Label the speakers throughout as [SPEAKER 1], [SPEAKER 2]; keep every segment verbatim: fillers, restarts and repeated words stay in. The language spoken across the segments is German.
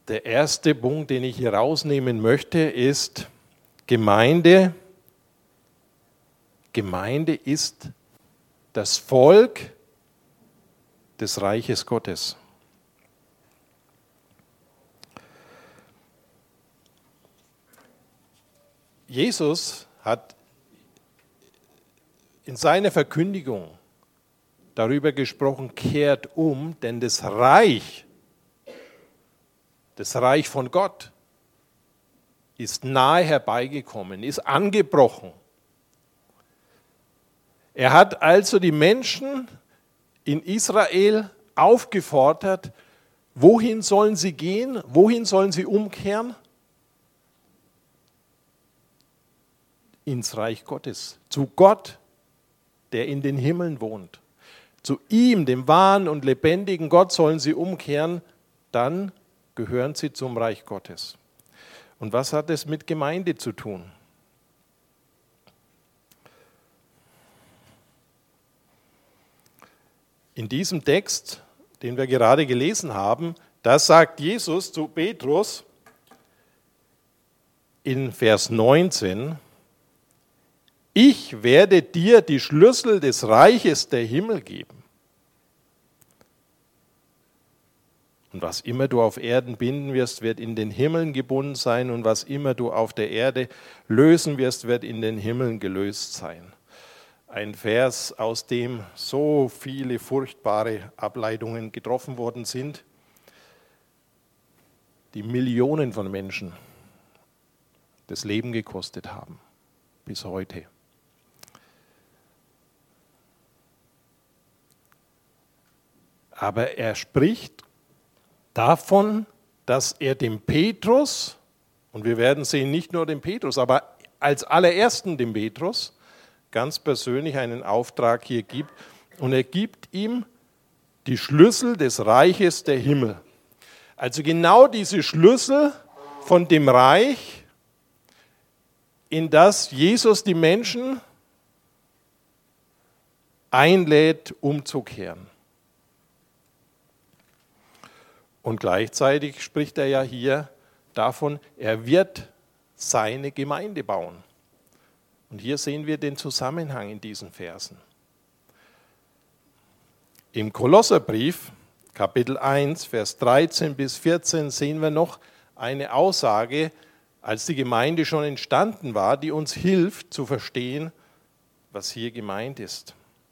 [SPEAKER 1] Der erste Punkt, den ich hier rausnehmen möchte, ist Gemeinde. Gemeinde ist das Volk des Reiches Gottes. Jesus hat in seiner Verkündigung darüber gesprochen, kehrt um, denn das Reich, das Reich von Gott ist nahe herbeigekommen, ist angebrochen. Er hat also die Menschen in Israel aufgefordert, wohin sollen sie gehen, wohin sollen sie umkehren? Ins Reich Gottes, zu Gott, der in den Himmeln wohnt. Zu ihm, dem wahren und lebendigen Gott, sollen sie umkehren, dann gehören sie zum Reich Gottes. Und was hat es mit Gemeinde zu tun? In diesem Text, den wir gerade gelesen haben, da sagt Jesus zu Petrus in Vers neunzehn, ich werde dir die Schlüssel des Reiches der Himmel geben. Und was immer du auf Erden binden wirst, wird in den Himmeln gebunden sein, und was immer du auf der Erde lösen wirst, wird in den Himmeln gelöst sein. Ein Vers, aus dem so viele furchtbare Ableitungen getroffen worden sind, die Millionen von Menschen das Leben gekostet haben, bis heute. Aber er spricht davon, dass er dem Petrus, und wir werden sehen, nicht nur dem Petrus, aber als allerersten dem Petrus, ganz persönlich einen Auftrag hier gibt. Und er gibt ihm die Schlüssel des Reiches der Himmel. Also genau diese Schlüssel von dem Reich, in das Jesus die Menschen einlädt, umzukehren. Und gleichzeitig spricht er ja hier davon, er wird seine Gemeinde bauen. Und hier sehen wir den Zusammenhang in diesen Versen. Im Kolosserbrief, Kapitel eins, Vers dreizehn bis vierzehn, sehen wir noch eine Aussage, als die Gemeinde schon entstanden war, die uns hilft zu verstehen, was hier gemeint ist.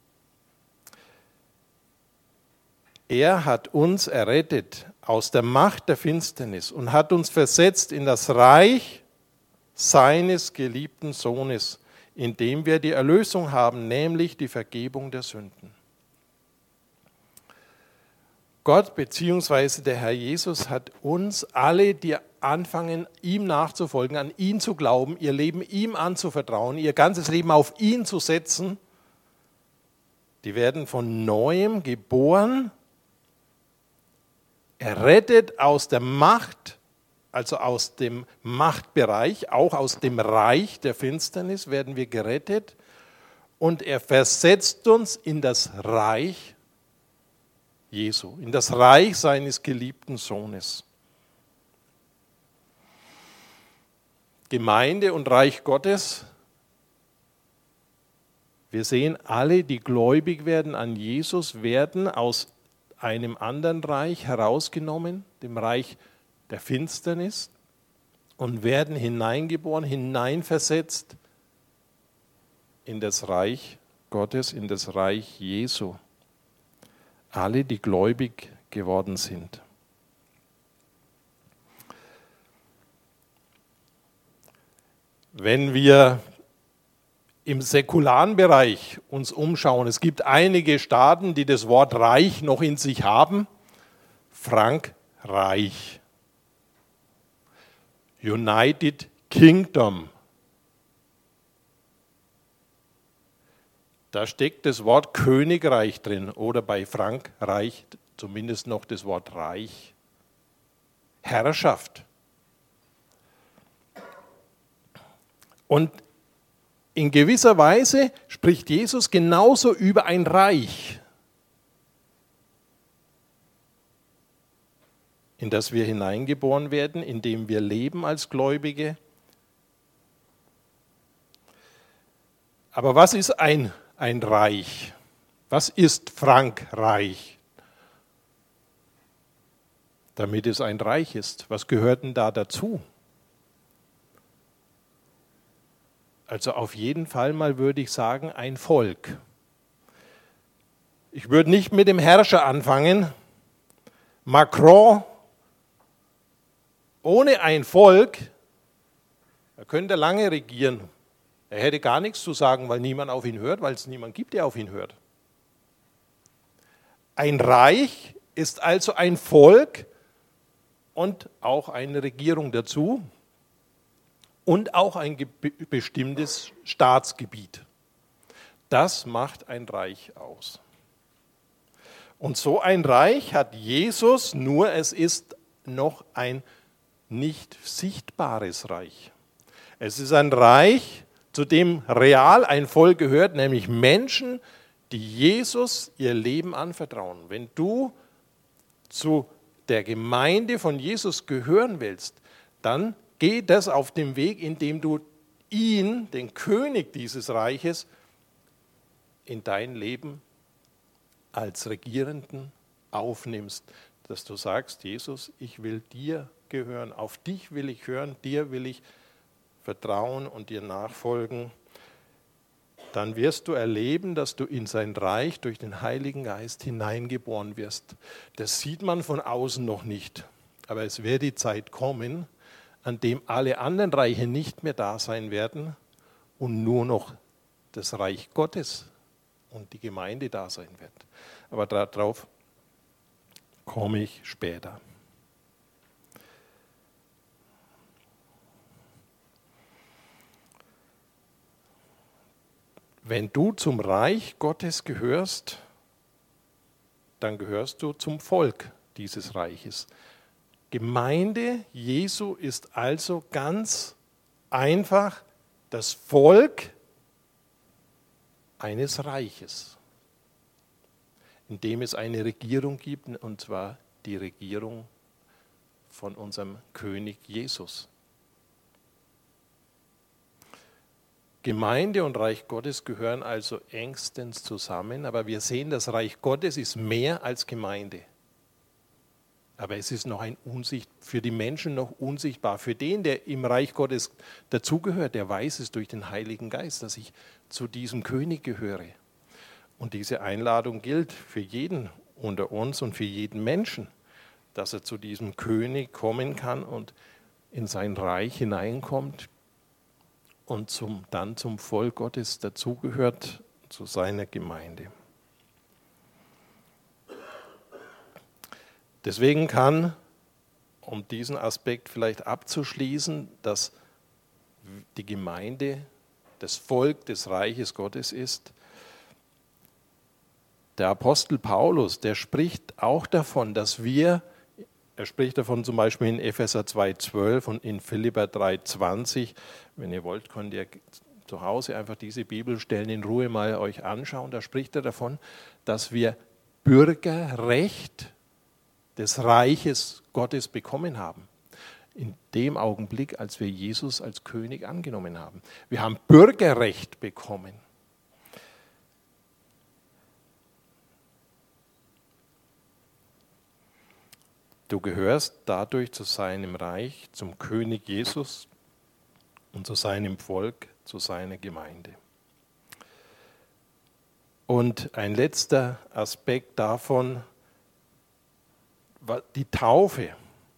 [SPEAKER 1] Er hat uns errettet aus der Macht der Finsternis und hat uns versetzt in das Reich seines geliebten Sohnes, in dem wir die Erlösung haben, nämlich die Vergebung der Sünden. Gott bzw. der Herr Jesus hat uns alle, die anfangen, ihm nachzufolgen, an ihn zu glauben, ihr Leben ihm anzuvertrauen, ihr ganzes Leben auf ihn zu setzen, die werden von Neuem geboren, errettet aus der Macht, also aus dem Machtbereich, auch aus dem Reich der Finsternis werden wir gerettet, und er versetzt uns in das Reich Jesu, in das Reich seines geliebten Sohnes. Gemeinde und Reich Gottes, wir sehen, alle, die gläubig werden an Jesus, werden aus einem anderen Reich herausgenommen, dem Reich der Finsternis, und werden hineingeboren, hineinversetzt in das Reich Gottes, in das Reich Jesu. Alle, die gläubig geworden sind. Wenn wir im säkularen Bereich uns umschauen, es gibt einige Staaten, die das Wort Reich noch in sich haben. Frankreich, United Kingdom. Da steckt das Wort Königreich drin oder bei Frankreich zumindest noch das Wort Reich. Herrschaft. Und in gewisser Weise spricht Jesus genauso über ein Reich. in das wir hineingeboren werden, in dem wir leben als Gläubige. Aber was ist ein, ein Reich? Was ist Frankreich? Damit es ein Reich ist, was gehört denn da dazu? Also auf jeden Fall mal würde ich sagen, ein Volk. Ich würde nicht mit dem Herrscher anfangen. Macron, ohne ein Volk, er könnte lange regieren. Er hätte gar nichts zu sagen, weil niemand auf ihn hört, weil es niemand gibt, der auf ihn hört. Ein Reich ist also ein Volk und auch eine Regierung dazu und auch ein bestimmtes Staatsgebiet. Das macht ein Reich aus. Und so ein Reich hat Jesus, nur es ist noch ein nicht sichtbares Reich. Es ist ein Reich, zu dem real ein Volk gehört, nämlich Menschen, die Jesus ihr Leben anvertrauen. Wenn du zu der Gemeinde von Jesus gehören willst, dann geh das auf dem Weg, indem du ihn, den König dieses Reiches, in dein Leben als Regierenden aufnimmst, dass du sagst, Jesus, ich will dir gehören, auf dich will ich hören, dir will ich vertrauen und dir nachfolgen. Dann wirst du erleben, dass du in sein Reich durch den Heiligen Geist hineingeboren wirst. Das sieht man von außen noch nicht, aber es wird die Zeit kommen, an dem alle anderen Reiche nicht mehr da sein werden und nur noch das Reich Gottes und die Gemeinde da sein wird. Aber darauf komme ich später. Wenn du zum Reich Gottes gehörst, dann gehörst du zum Volk dieses Reiches. Gemeinde Jesu ist also ganz einfach das Volk eines Reiches, in dem es eine Regierung gibt, und zwar die Regierung von unserem König Jesus. Gemeinde und Reich Gottes gehören also engstens zusammen, aber wir sehen, das Reich Gottes ist mehr als Gemeinde. Aber es ist noch ein Unsicht, für die Menschen noch unsichtbar. Für den, der im Reich Gottes dazugehört, der weiß es durch den Heiligen Geist, dass ich zu diesem König gehöre. Und diese Einladung gilt für jeden unter uns und für jeden Menschen, dass er zu diesem König kommen kann und in sein Reich hineinkommt und zum, dann zum Volk Gottes dazugehört, zu seiner Gemeinde. Deswegen kann, um diesen Aspekt vielleicht abzuschließen, dass die Gemeinde das Volk des Reiches Gottes ist, der Apostel Paulus, der spricht auch davon, dass wir, er spricht davon zum Beispiel in Epheser zwei zwölf und in Philipper drei zwanzig, wenn ihr wollt, könnt ihr zu Hause einfach diese Bibelstellen in Ruhe mal euch anschauen, da spricht er davon, dass wir Bürgerrecht des Reiches Gottes bekommen haben. In dem Augenblick, als wir Jesus als König angenommen haben. Wir haben Bürgerrecht bekommen. Du gehörst dadurch zu seinem Reich, zum König Jesus und zu seinem Volk, zu seiner Gemeinde. Und ein letzter Aspekt davon, die Taufe.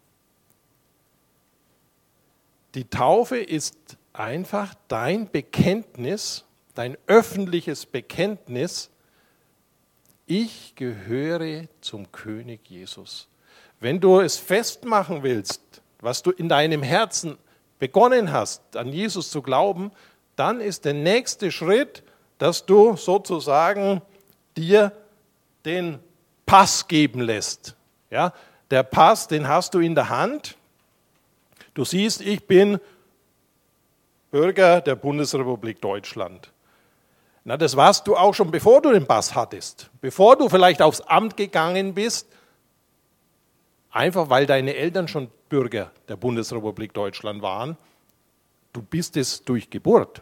[SPEAKER 1] Die Taufe ist einfach dein Bekenntnis, dein öffentliches Bekenntnis, ich gehöre zum König Jesus. Wenn du es festmachen willst, was du in deinem Herzen begonnen hast, an Jesus zu glauben, dann ist der nächste Schritt, dass du sozusagen dir den Pass geben lässt. Ja, der Pass, den hast du in der Hand. Du siehst, ich bin Bürger der Bundesrepublik Deutschland. Na, das warst du auch schon, bevor du den Pass hattest. Bevor du vielleicht aufs Amt gegangen bist, einfach weil deine Eltern schon Bürger der Bundesrepublik Deutschland waren. Du bist es durch Geburt.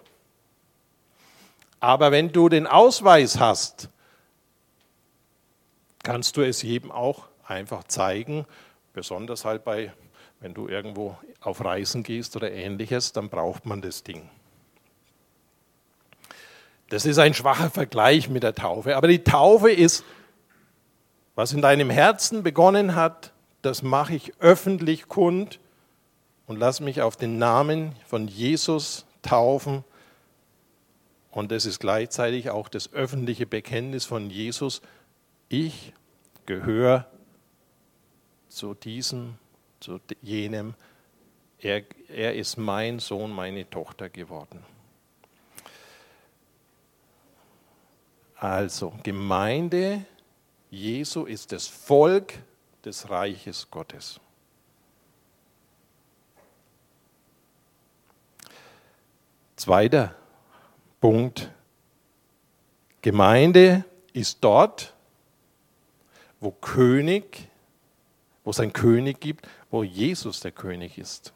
[SPEAKER 1] Aber wenn du den Ausweis hast, kannst du es jedem auch einfach zeigen, besonders halt bei, wenn du irgendwo auf Reisen gehst oder Ähnliches, dann braucht man das Ding. Das ist ein schwacher Vergleich mit der Taufe, aber die Taufe ist, was in deinem Herzen begonnen hat, das mache ich öffentlich kund und lass mich auf den Namen von Jesus taufen. Und das ist gleichzeitig auch das öffentliche Bekenntnis von Jesus. Ich gehöre zu diesem, zu jenem. Er, er ist mein Sohn, meine Tochter geworden. Also, Gemeinde Jesu ist das Volk des Reiches Gottes. Zweiter Punkt. Gemeinde ist dort, wo König, wo es einen König gibt, wo Jesus der König ist.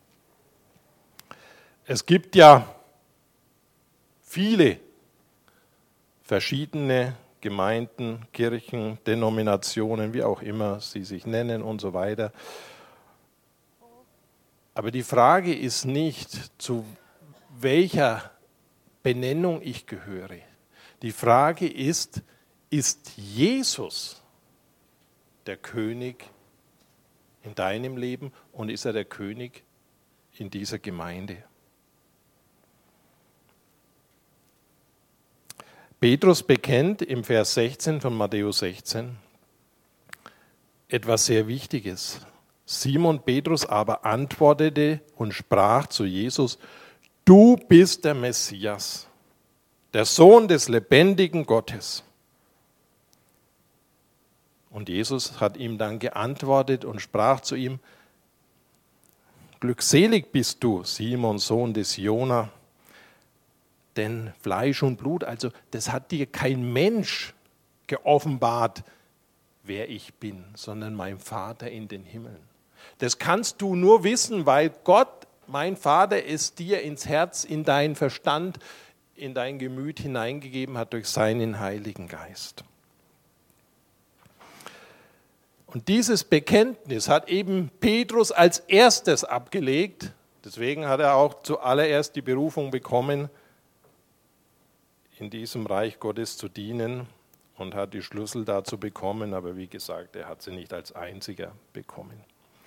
[SPEAKER 1] Es gibt ja viele verschiedene Gemeinden, Kirchen, Denominationen, wie auch immer sie sich nennen und so weiter. Aber die Frage ist nicht, zu welcher Benennung ich gehöre. Die Frage ist, ist Jesus der König in deinem Leben und ist er der König in dieser Gemeinde? Petrus bekennt im Vers sechzehn von Matthäus sechzehn etwas sehr Wichtiges. Simon Petrus aber antwortete und sprach zu Jesus: Du bist der Messias, der Sohn des lebendigen Gottes. Und Jesus hat ihm dann geantwortet und sprach zu ihm: Glückselig bist du, Simon, Sohn des Jona, denn Fleisch und Blut, also das hat dir kein Mensch geoffenbart, wer ich bin, sondern mein Vater in den Himmeln. Das kannst du nur wissen, weil Gott, mein Vater, es dir ins Herz, in deinen Verstand, in dein Gemüt hineingegeben hat durch seinen Heiligen Geist. Und dieses Bekenntnis hat eben Petrus als erstes abgelegt. Deswegen hat er auch zuallererst die Berufung bekommen, in diesem Reich Gottes zu dienen, und hat die Schlüssel dazu bekommen. Aber wie gesagt, er hat sie nicht als einziger bekommen.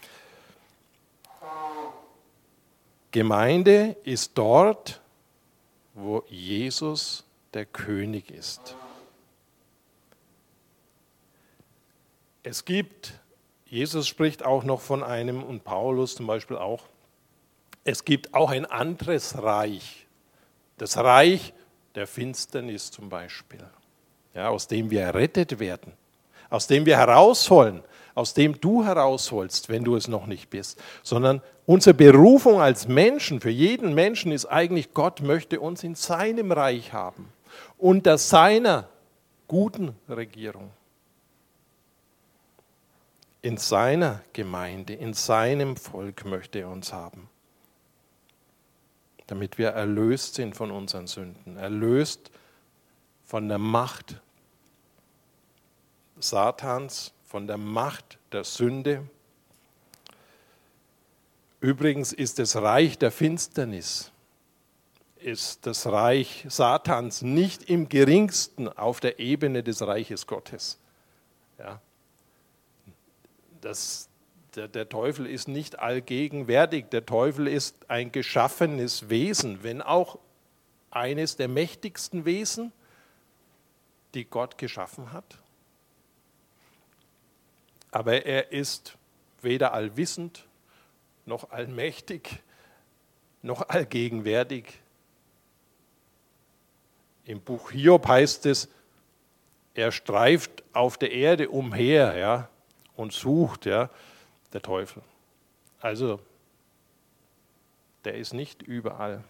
[SPEAKER 1] Gemeinde ist dort, wo Jesus der König ist. Es gibt, Jesus spricht auch noch von einem, und Paulus zum Beispiel auch, es gibt auch ein anderes Reich, das Reich der Finsternis zum Beispiel, ja, aus dem wir errettet werden, aus dem wir herausholen, aus dem du herausholst, wenn du es noch nicht bist, sondern unsere Berufung als Menschen, für jeden Menschen ist eigentlich, Gott möchte uns in seinem Reich haben, unter seiner guten Regierung, in seiner Gemeinde, in seinem Volk möchte er uns haben, damit wir erlöst sind von unseren Sünden, erlöst von der Macht Satans, von der Macht der Sünde. Übrigens ist das Reich der Finsternis, ist das Reich Satans nicht im geringsten auf der Ebene des Reiches Gottes. Ja. Das, der, der Teufel ist nicht allgegenwärtig, der Teufel ist ein geschaffenes Wesen, wenn auch eines der mächtigsten Wesen, die Gott geschaffen hat. Aber er ist weder allwissend, noch allmächtig, noch allgegenwärtig. Im Buch Hiob heißt es, er streift auf der Erde umher, ja, und sucht, ja, der Teufel. Also, der ist nicht überall.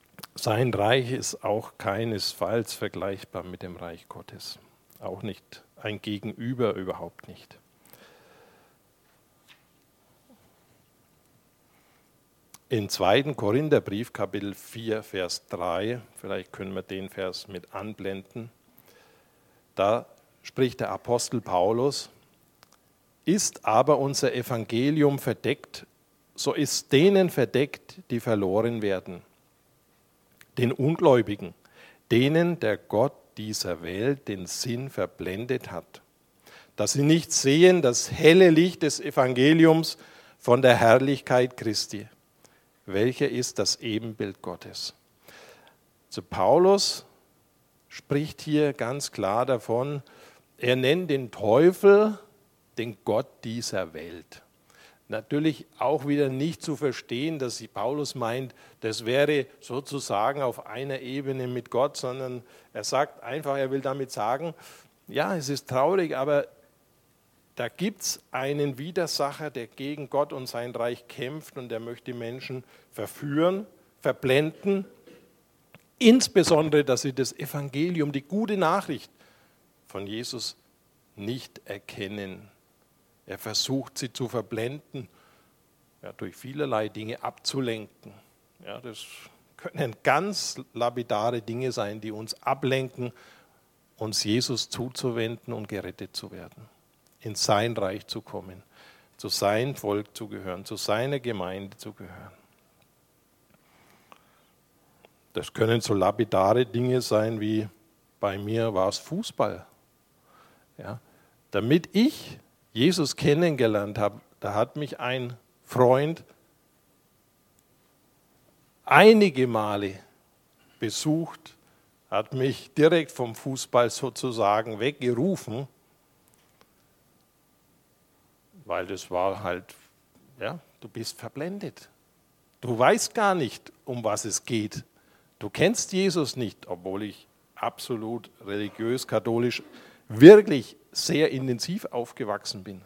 [SPEAKER 1] Sein Reich ist auch keinesfalls vergleichbar mit dem Reich Gottes. Auch nicht ein Gegenüber überhaupt nicht. Im zweiten Korintherbrief, Kapitel vier, Vers drei, vielleicht können wir den Vers mit anblenden, da spricht der Apostel Paulus: Ist aber unser Evangelium verdeckt, so ist denen verdeckt, die verloren werden, den Ungläubigen, denen der Gott dieser Welt den Sinn verblendet hat, dass sie nicht sehen das helle Licht des Evangeliums von der Herrlichkeit Christi, welcher ist das Ebenbild Gottes. Also Paulus spricht hier ganz klar davon, er nennt den Teufel den Gott dieser Welt. Natürlich auch wieder nicht zu verstehen, dass Paulus meint, das wäre sozusagen auf einer Ebene mit Gott, sondern er sagt einfach, er will damit sagen, ja, es ist traurig, aber da gibt es einen Widersacher, der gegen Gott und sein Reich kämpft und der möchte die Menschen verführen, verblenden, insbesondere, dass sie das Evangelium, die gute Nachricht von Jesus nicht erkennen. Er versucht, sie zu verblenden, ja, durch vielerlei Dinge abzulenken. Ja, das können ganz lapidare Dinge sein, die uns ablenken, uns Jesus zuzuwenden und gerettet zu werden, in sein Reich zu kommen, zu seinem Volk zu gehören, zu seiner Gemeinde zu gehören. Das können so lapidare Dinge sein, wie bei mir war es Fußball. Ja, damit ich Jesus kennengelernt habe, da hat mich ein Freund einige Male besucht, hat mich direkt vom Fußball sozusagen weggerufen, weil das war halt, ja, du bist verblendet. Du weißt gar nicht, um was es geht. Du kennst Jesus nicht, obwohl ich absolut religiös, katholisch, wirklich sehr intensiv aufgewachsen bin.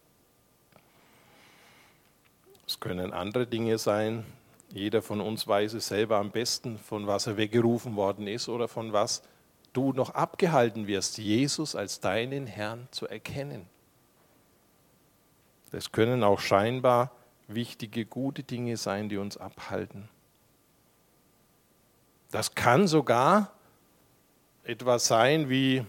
[SPEAKER 1] Es können andere Dinge sein. Jeder von uns weiß es selber am besten, von was er weggerufen worden ist oder von was du noch abgehalten wirst, Jesus als deinen Herrn zu erkennen. Das können auch scheinbar wichtige, gute Dinge sein, die uns abhalten. Das kann sogar etwas sein wie,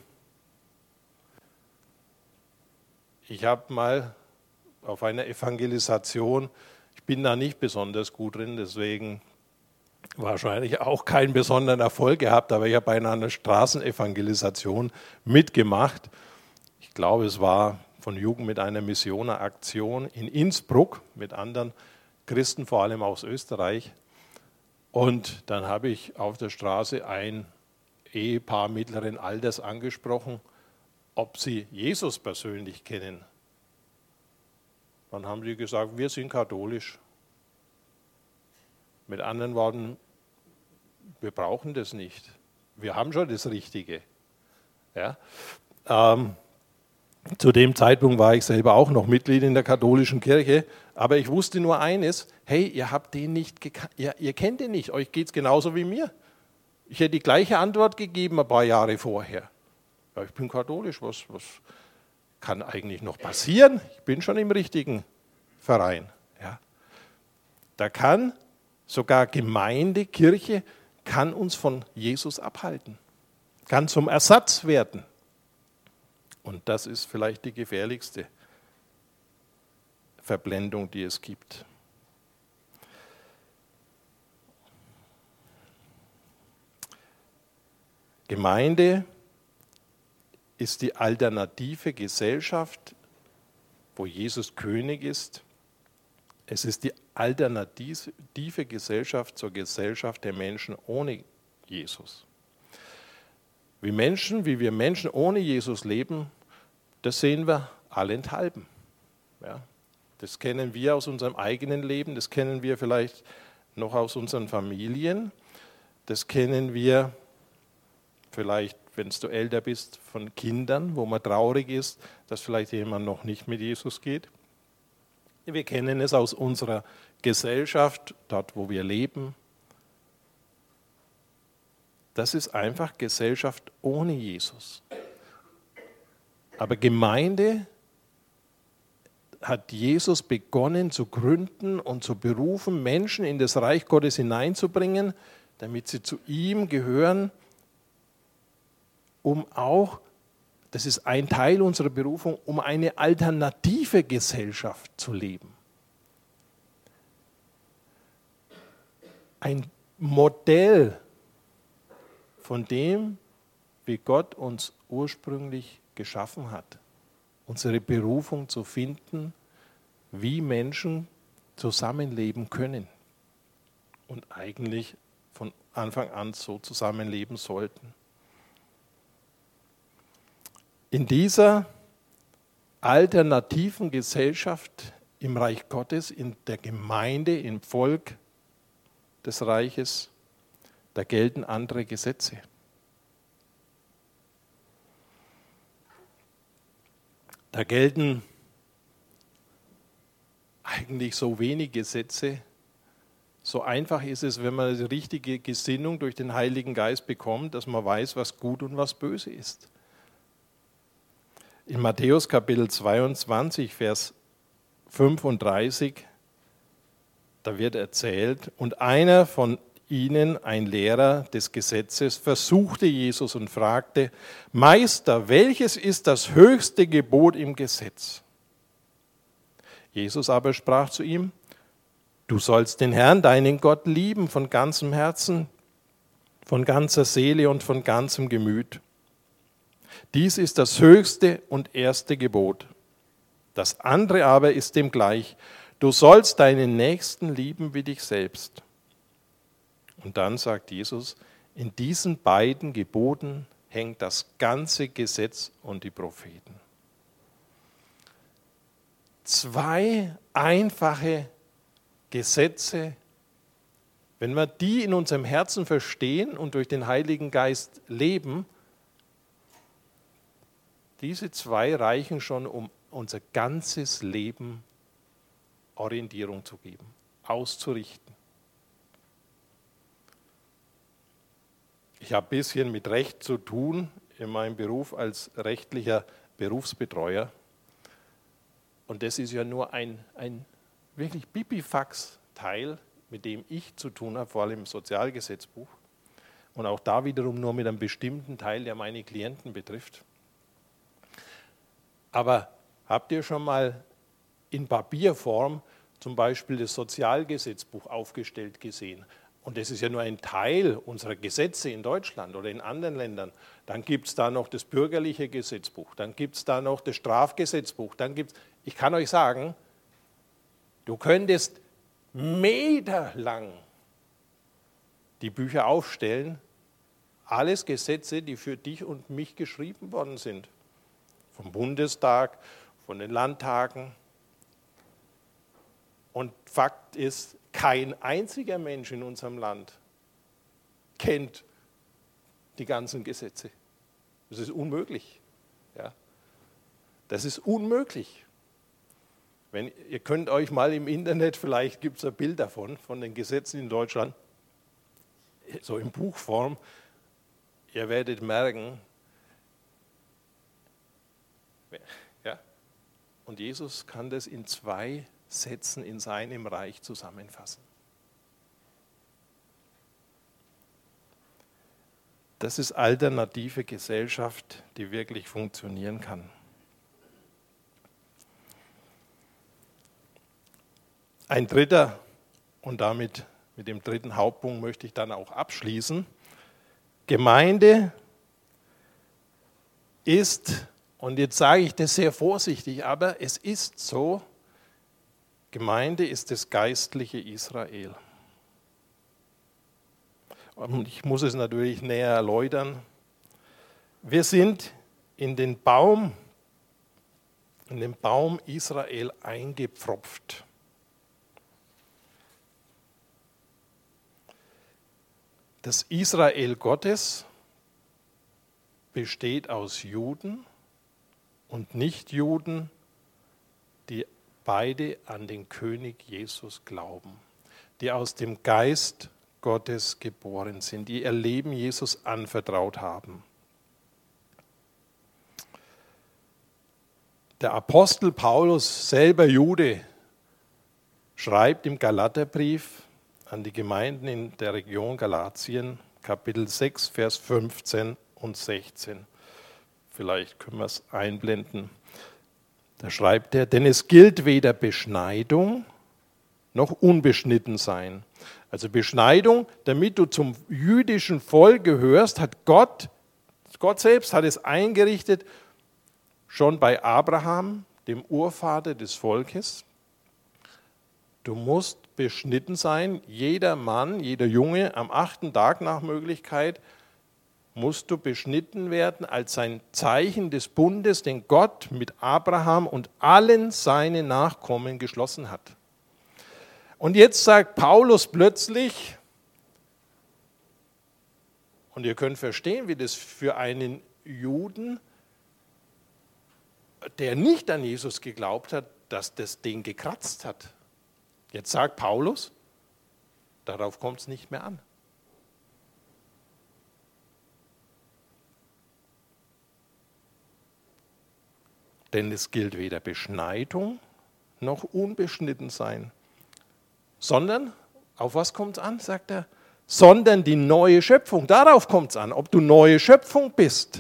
[SPEAKER 1] ich habe mal auf einer Evangelisation, ich bin da nicht besonders gut drin, deswegen wahrscheinlich auch keinen besonderen Erfolg gehabt, aber ich habe bei einer Straßenevangelisation mitgemacht. Ich glaube, es war von Jugend mit einer Missioneraktion in Innsbruck mit anderen Christen, vor allem aus Österreich. Und dann habe ich auf der Straße ein Ehepaar mittleren Alters angesprochen, ob sie Jesus persönlich kennen. Dann haben sie gesagt, wir sind katholisch. Mit anderen Worten, wir brauchen das nicht. Wir haben schon das Richtige. Ja? Ähm, zu dem Zeitpunkt war ich selber auch noch Mitglied in der katholischen Kirche, aber ich wusste nur eines, hey, ihr habt den nicht gekannt, ihr, ihr kennt ihn nicht, euch geht es genauso wie mir. Ich hätte die gleiche Antwort gegeben ein paar Jahre vorher. Ja, ich bin katholisch, was, was kann eigentlich noch passieren? Ich bin schon im richtigen Verein. Ja. Da kann sogar Gemeinde, Kirche, kann uns von Jesus abhalten, kann zum Ersatz werden. Und das ist vielleicht die gefährlichste Verblendung, die es gibt. Gemeinde ist die alternative Gesellschaft, wo Jesus König ist. Es ist die alternative Gesellschaft zur Gesellschaft der Menschen ohne Jesus. Wie Menschen, wie wir Menschen ohne Jesus leben, das sehen wir allenthalben. Ja, das kennen wir aus unserem eigenen Leben, das kennen wir vielleicht noch aus unseren Familien, das kennen wir vielleicht, wenn du älter bist, von Kindern, wo man traurig ist, dass vielleicht jemand noch nicht mit Jesus geht. Wir kennen es aus unserer Gesellschaft, dort wo wir leben. Das ist einfach Gesellschaft ohne Jesus. Aber Gemeinde hat Jesus begonnen zu gründen und zu berufen, Menschen in das Reich Gottes hineinzubringen, damit sie zu ihm gehören, um auch, das ist ein Teil unserer Berufung, um eine alternative Gesellschaft zu leben. Ein Modell von dem, wie Gott uns ursprünglich geschaffen hat. Unsere Berufung zu finden, wie Menschen zusammenleben können und eigentlich von Anfang an so zusammenleben sollten. In dieser alternativen Gesellschaft im Reich Gottes, in der Gemeinde, im Volk des Reiches, da gelten andere Gesetze. Da gelten eigentlich so wenig Gesetze. So einfach ist es, wenn man die richtige Gesinnung durch den Heiligen Geist bekommt, dass man weiß, was gut und was böse ist. In Matthäus Kapitel zweiundzwanzig, Vers fünfunddreißig, da wird erzählt, und einer von ihnen, ein Lehrer des Gesetzes, versuchte Jesus und fragte, Meister, welches ist das höchste Gebot im Gesetz? Jesus aber sprach zu ihm, du sollst den Herrn, deinen Gott, lieben von ganzem Herzen, von ganzer Seele und von ganzem Gemüt. Dies ist das höchste und erste Gebot. Das andere aber ist dem gleich, du sollst deinen Nächsten lieben wie dich selbst. Und dann sagt Jesus, in diesen beiden Geboten hängt das ganze Gesetz und die Propheten. Zwei einfache Gesetze, wenn wir die in unserem Herzen verstehen und durch den Heiligen Geist leben, diese zwei reichen schon, um unser ganzes Leben Orientierung zu geben, auszurichten. Ich habe ein bisschen mit Recht zu tun in meinem Beruf als rechtlicher Berufsbetreuer. Und das ist ja nur ein, ein wirklich Pipifax-Teil, mit dem ich zu tun habe, vor allem im Sozialgesetzbuch. Und auch da wiederum nur mit einem bestimmten Teil, der meine Klienten betrifft. Aber habt ihr schon mal in Papierform zum Beispiel das Sozialgesetzbuch aufgestellt gesehen? Und das ist ja nur ein Teil unserer Gesetze in Deutschland oder in anderen Ländern. Dann gibt es da noch das bürgerliche Gesetzbuch, dann gibt es da noch das Strafgesetzbuch, dann gibt's, ich kann euch sagen, du könntest meterlang die Bücher aufstellen, alles Gesetze, die für dich und mich geschrieben worden sind. Vom Bundestag, von den Landtagen. Und Fakt ist, kein einziger Mensch in unserem Land kennt die ganzen Gesetze. Das ist unmöglich. Ja. Das ist unmöglich. Wenn, ihr könnt euch mal im Internet, vielleicht gibt es ein Bild davon, von den Gesetzen in Deutschland, so in Buchform. Ihr werdet merken, ja, und Jesus kann das in zwei Sätzen in seinem Reich zusammenfassen. Das ist alternative Gesellschaft, die wirklich funktionieren kann. Ein dritter, und damit mit dem dritten Hauptpunkt möchte ich dann auch abschließen. Gemeinde ist, und jetzt sage ich das sehr vorsichtig, aber es ist so, Gemeinde ist das geistliche Israel. Und ich muss es natürlich näher erläutern. Wir sind in den Baum, in den Baum Israel eingepfropft. Das Israel Gottes besteht aus Juden und Nichtjuden, die beide an den König Jesus glauben, die aus dem Geist Gottes geboren sind, die ihr Leben Jesus anvertraut haben. Der Apostel Paulus, selber Jude, schreibt im Galaterbrief an die Gemeinden in der Region Galatien, Kapitel sechs, Vers fünfzehn und sechzehn. Vielleicht können wir es einblenden. Da schreibt er, denn es gilt weder Beschneidung noch Unbeschnittensein. Also Beschneidung, damit du zum jüdischen Volk gehörst, hat Gott, Gott selbst hat es eingerichtet, schon bei Abraham, dem Urvater des Volkes. Du musst beschnitten sein, jeder Mann, jeder Junge, am achten Tag nach Möglichkeit, musst du beschnitten werden als ein Zeichen des Bundes, den Gott mit Abraham und allen seinen Nachkommen geschlossen hat. Und jetzt sagt Paulus plötzlich, und ihr könnt verstehen, wie das für einen Juden, der nicht an Jesus geglaubt hat, dass das den gekratzt hat. Jetzt sagt Paulus, darauf kommt es nicht mehr an. Denn es gilt weder Beschneidung noch Unbeschnittensein, sondern, auf was kommt es an, sagt er, sondern die neue Schöpfung. Darauf kommt es an, ob du neue Schöpfung bist.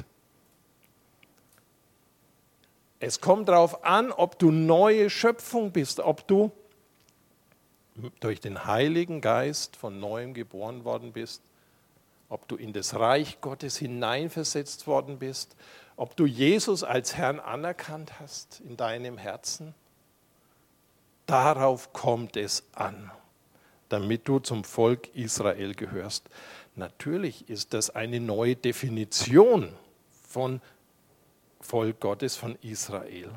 [SPEAKER 1] Es kommt darauf an, ob du neue Schöpfung bist, ob du durch den Heiligen Geist von Neuem geboren worden bist, ob du in das Reich Gottes hineinversetzt worden bist, ob du Jesus als Herrn anerkannt hast in deinem Herzen. Darauf kommt es an, damit du zum Volk Israel gehörst. Natürlich ist das eine neue Definition von Volk Gottes, von Israel.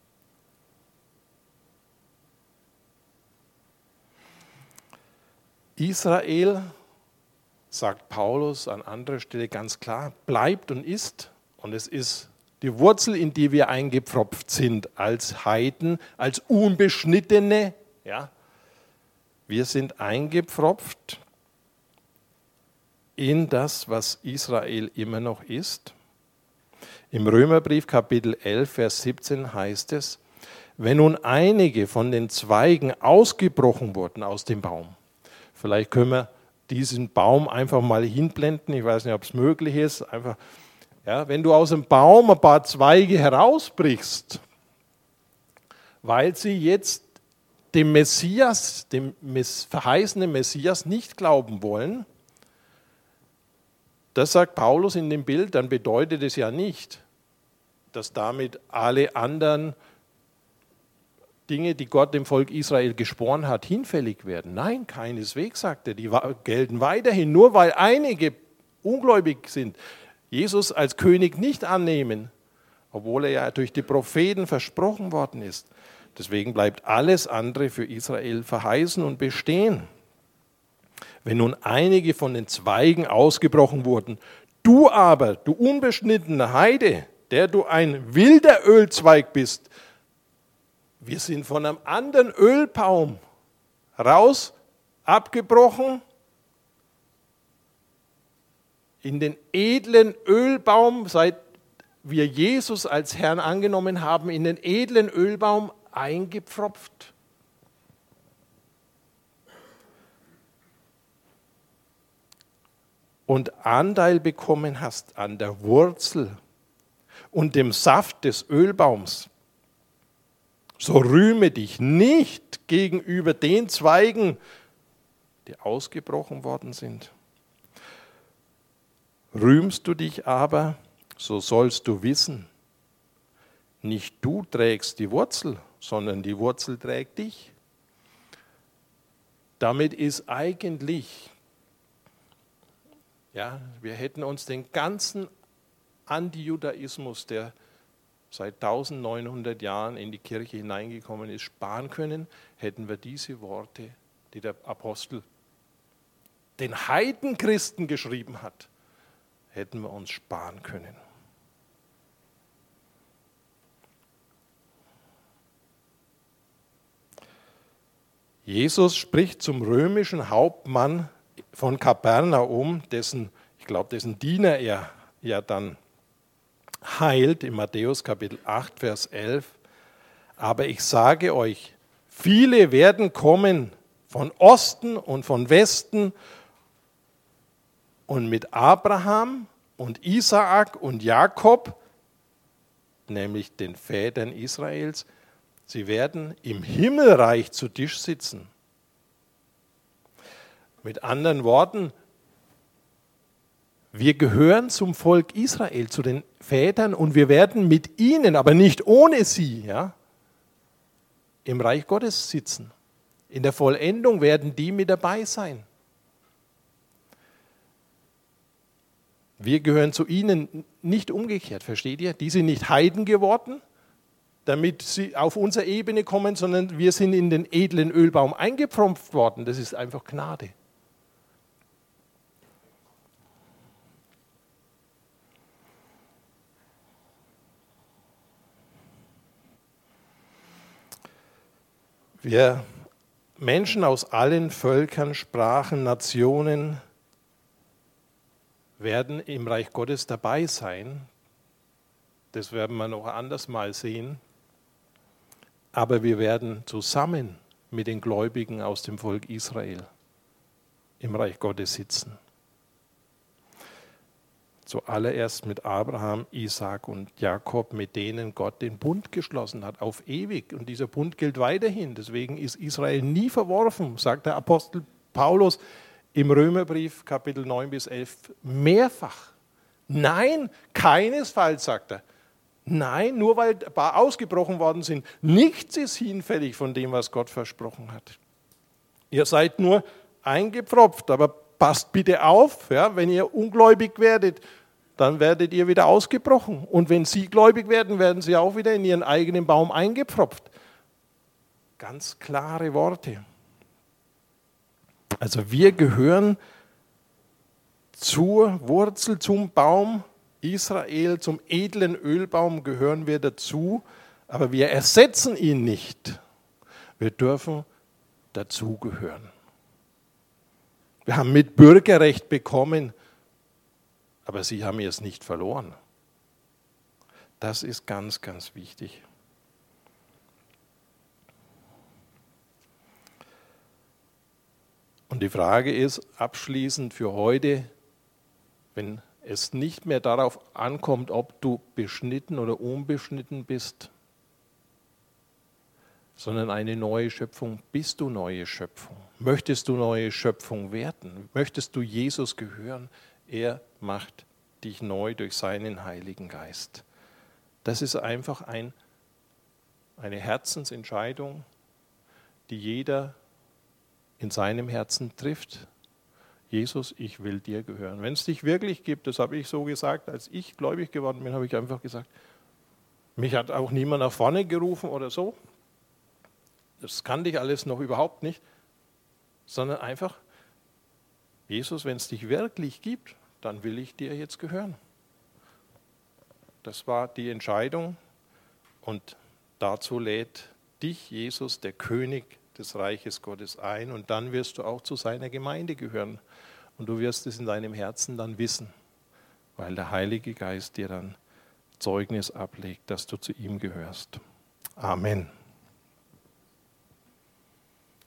[SPEAKER 1] Israel, sagt Paulus an anderer Stelle ganz klar, bleibt und ist, und es ist die Wurzel, in die wir eingepfropft sind, als Heiden, als Unbeschnittene. Ja? Wir sind eingepfropft in das, was Israel immer noch ist. Im Römerbrief Kapitel elf, Vers siebzehn heißt es, wenn nun einige von den Zweigen ausgebrochen wurden aus dem Baum, vielleicht können wir diesen Baum einfach mal hinblenden, ich weiß nicht, ob es möglich ist, einfach. Ja, wenn du aus dem Baum ein paar Zweige herausbrichst, weil sie jetzt dem Messias, dem verheißenen Messias nicht glauben wollen, das sagt Paulus in dem Bild, dann bedeutet es ja nicht, dass damit alle anderen Dinge, die Gott dem Volk Israel geschworen hat, hinfällig werden. Nein, keineswegs, sagt er, die gelten weiterhin, nur weil einige ungläubig sind, Jesus als König nicht annehmen, obwohl er ja durch die Propheten versprochen worden ist. Deswegen bleibt alles andere für Israel verheißen und bestehen. Wenn nun einige von den Zweigen ausgebrochen wurden, du aber, du unbeschnittene Heide, der du ein wilder Ölzweig bist, wir sind von einem anderen Ölbaum raus, abgebrochen, in den edlen Ölbaum, seit wir Jesus als Herrn angenommen haben, in den edlen Ölbaum eingepfropft. Und Anteil bekommen hast an der Wurzel und dem Saft des Ölbaums. So rühme dich nicht gegenüber den Zweigen, die ausgebrochen worden sind. Rühmst du dich aber, so sollst du wissen, nicht du trägst die Wurzel, sondern die Wurzel trägt dich. Damit ist eigentlich, ja, wir hätten uns den ganzen Antijudaismus, der seit eintausendneunhundert Jahren in die Kirche hineingekommen ist, sparen können, hätten wir diese Worte, die der Apostel den Heidenchristen geschrieben hat, hätten wir uns sparen können. Jesus spricht zum römischen Hauptmann von Kapernaum, dessen, ich glaube, dessen Diener er ja dann heilt, in Matthäus Kapitel acht, Vers elf. Aber ich sage euch, viele werden kommen von Osten und von Westen und mit Abraham und Isaak und Jakob, nämlich den Vätern Israels, sie werden im Himmelreich zu Tisch sitzen. Mit anderen Worten, wir gehören zum Volk Israel, zu den Vätern, und wir werden mit ihnen, aber nicht ohne sie, ja, im Reich Gottes sitzen. In der Vollendung werden die mit dabei sein. Wir gehören zu ihnen, nicht umgekehrt, versteht ihr? Die sind nicht Heiden geworden, damit sie auf unsere Ebene kommen, sondern wir sind in den edlen Ölbaum eingepfropft worden. Das ist einfach Gnade. Wir Menschen aus allen Völkern, Sprachen, Nationen werden im Reich Gottes dabei sein. Das werden wir noch anders mal sehen. Aber wir werden zusammen mit den Gläubigen aus dem Volk Israel im Reich Gottes sitzen. Zuallererst mit Abraham, Isaak und Jakob, mit denen Gott den Bund geschlossen hat, auf ewig. Und dieser Bund gilt weiterhin. Deswegen ist Israel nie verworfen, sagt der Apostel Paulus im Römerbrief Kapitel neun bis elf mehrfach. Nein, keinesfalls, sagt er. Nein, nur weil ein paar ausgebrochen worden sind. Nichts ist hinfällig von dem, was Gott versprochen hat. Ihr seid nur eingepfropft, aber passt bitte auf, ja, wenn ihr ungläubig werdet, dann werdet ihr wieder ausgebrochen. Und wenn sie gläubig werden, werden sie auch wieder in ihren eigenen Baum eingepfropft. Ganz klare Worte. Also wir gehören zur Wurzel, zum Baum Israel, zum edlen Ölbaum gehören wir dazu, aber wir ersetzen ihn nicht. Wir dürfen dazugehören. Wir haben mit Bürgerrecht bekommen, aber sie haben es nicht verloren. Das ist ganz, ganz wichtig. Und die Frage ist abschließend für heute, wenn es nicht mehr darauf ankommt, ob du beschnitten oder unbeschnitten bist, sondern eine neue Schöpfung. Bist du neue Schöpfung? Möchtest du neue Schöpfung werden? Möchtest du Jesus gehören? Er macht dich neu durch seinen Heiligen Geist. Das ist einfach ein, eine Herzensentscheidung, die jeder in seinem Herzen trifft. Jesus, ich will dir gehören. Wenn es dich wirklich gibt, das habe ich so gesagt, als ich gläubig geworden bin, habe ich einfach gesagt, mich hat auch niemand nach vorne gerufen oder so. Das kannte ich alles noch überhaupt nicht, sondern einfach, Jesus, wenn es dich wirklich gibt, dann will ich dir jetzt gehören. Das war die Entscheidung und dazu lädt dich, Jesus, der König des Reiches Gottes ein und dann wirst du auch zu seiner Gemeinde gehören und du wirst es in deinem Herzen dann wissen, weil der Heilige Geist dir dann Zeugnis ablegt, dass du zu ihm gehörst. Amen.